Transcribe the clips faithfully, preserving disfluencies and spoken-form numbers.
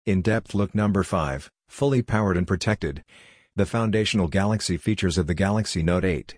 In-depth look number five, fully powered and protected. The foundational Galaxy features of the Galaxy Note eight.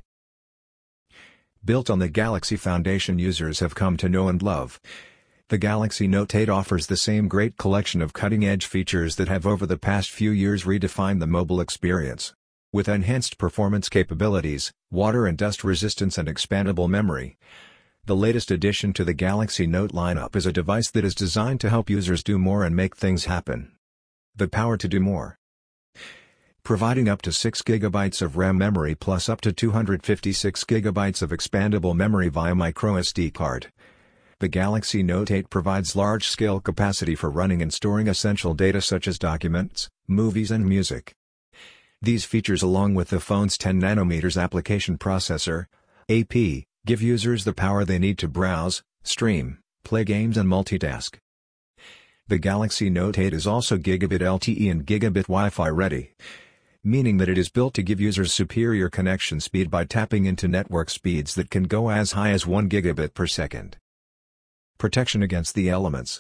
Built on the Galaxy Foundation users have come to know and love, the Galaxy Note eight offers the same great collection of cutting-edge features that have over the past few years redefined the mobile experience. With enhanced performance capabilities, water and dust resistance and expandable memory, the latest addition to the Galaxy Note lineup is a device that is designed to help users do more and make things happen. The power to do more. Providing up to six gigabytes of RAM memory plus up to two hundred fifty-six gigabytes of expandable memory via microSD card. The Galaxy Note eight provides large-scale capacity for running and storing essential data such as documents, movies and music. These features, along with the phone's ten nanometer application processor, A P, give users the power they need to browse, stream, play games and multitask. The Galaxy Note eight is also Gigabit L T E and Gigabit Wi-Fi ready, meaning that it is built to give users superior connection speed by tapping into network speeds that can go as high as one gigabit per second. Protection against the elements.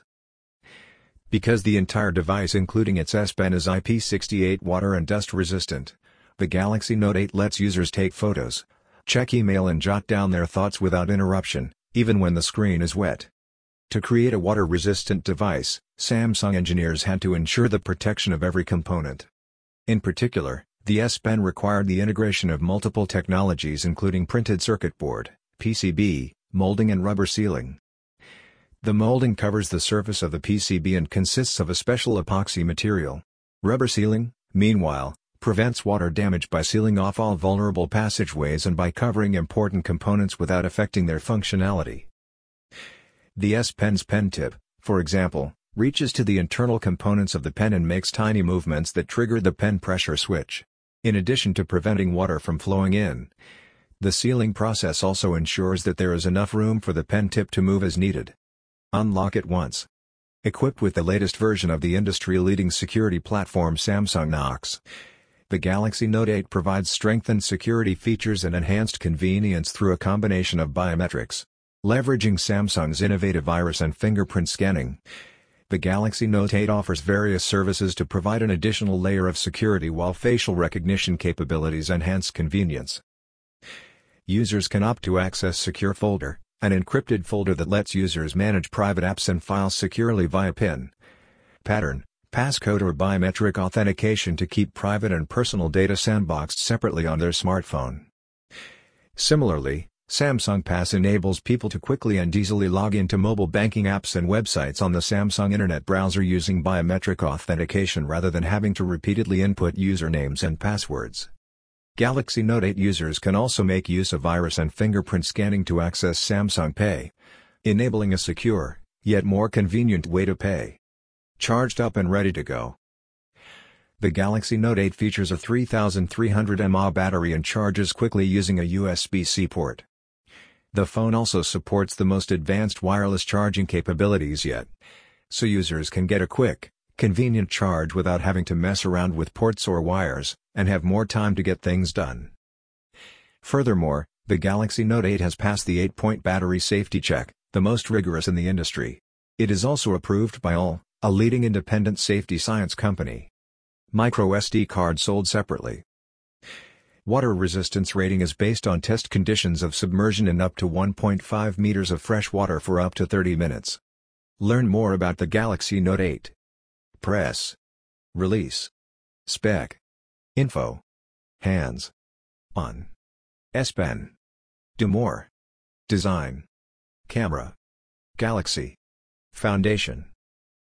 Because the entire device including its S Pen is I P six eight water and dust resistant, the Galaxy Note eight lets users take photos, check email and jot down their thoughts without interruption, even when the screen is wet. To create a water-resistant device, Samsung engineers had to ensure the protection of every component. In particular, the S Pen required the integration of multiple technologies including printed circuit board, P C B, molding and rubber sealing. The molding covers the surface of the P C B and consists of a special epoxy material. Rubber sealing, meanwhile, prevents water damage by sealing off all vulnerable passageways and by covering important components without affecting their functionality. The S Pen's pen tip, for example, reaches to the internal components of the pen and makes tiny movements that trigger the pen pressure switch. In addition to preventing water from flowing in, the sealing process also ensures that there is enough room for the pen tip to move as needed. Unlock it once. Equipped with the latest version of the industry-leading security platform Samsung Knox, the Galaxy Note eight provides strengthened security features and enhanced convenience through a combination of biometrics. Leveraging Samsung's innovative iris and fingerprint scanning, the Galaxy Note eight offers various services to provide an additional layer of security while facial recognition capabilities enhance convenience. Users can opt to access Secure Folder, an encrypted folder that lets users manage private apps and files securely via PIN, pattern, passcode or biometric authentication to keep private and personal data sandboxed separately on their smartphone. Similarly, Samsung Pass enables people to quickly and easily log into mobile banking apps and websites on the Samsung Internet browser using biometric authentication rather than having to repeatedly input usernames and passwords. Galaxy Note eight users can also make use of iris and fingerprint scanning to access Samsung Pay, enabling a secure, yet more convenient way to pay. Charged up and ready to go. The Galaxy Note eight features a three thousand three hundred milliamp hour battery and charges quickly using a U S B C port. The phone also supports the most advanced wireless charging capabilities yet, so users can get a quick, convenient charge without having to mess around with ports or wires, and have more time to get things done. Furthermore, the Galaxy Note eight has passed the eight-point battery safety check, the most rigorous in the industry. It is also approved by all, a leading independent safety science company. MicroSD card sold separately. Water resistance rating is based on test conditions of submersion in up to one point five meters of fresh water for up to thirty minutes. Learn more about the Galaxy Note eight. Press. Release. Spec. Info. Hands. On. S Pen. Do more. Design. Camera. Galaxy Foundation.